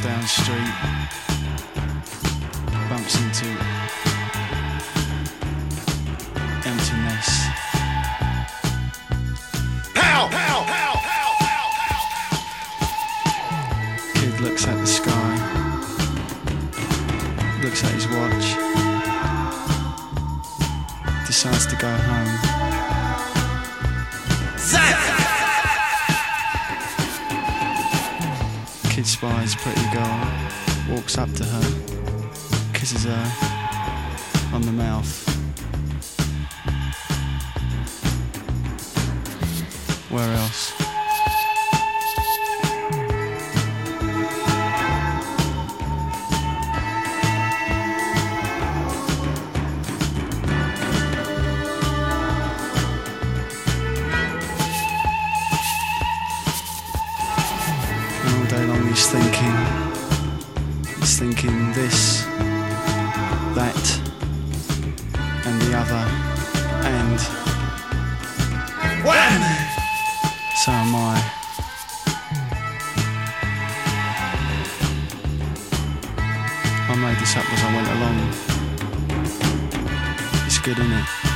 down the street, bumps into emptiness. Pow! Pow! Pow! Pow! Pow! Kid looks at the sky, looks at his watch, decides to go home. Kid spies a pretty girl, walks up to her, kisses her on the mouth. Where else? All day long he's thinking this, that, and the other, and Wham! so am I. I made this up as I went along. It's good, innit?